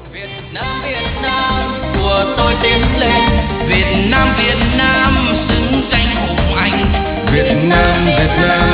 Việt Nam của tôi tiến lên, Việt Nam xứng danh hùng anh. Việt Nam